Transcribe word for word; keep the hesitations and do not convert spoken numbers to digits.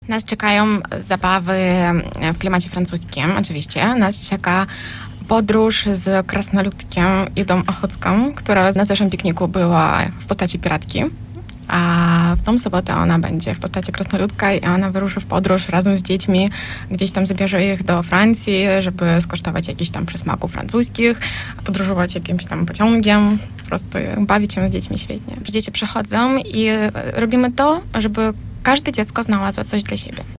Nas czekają zabawy w klimacie francuskim, oczywiście. Nas czeka podróż z krasnoludkiem i Idą Ochocką, która na zeszłym pikniku była w postaci piratki. A w tą sobotę ona będzie w postaci krasnoludka i ona wyruszy w podróż razem z dziećmi. Gdzieś tam zabierze ich do Francji, żeby skosztować jakichś tam przysmaków francuskich, podróżować jakimś tam pociągiem, po prostu bawić się z dziećmi świetnie. Dzieci przychodzą i robimy to, żeby każde dziecko znalazło coś dla siebie.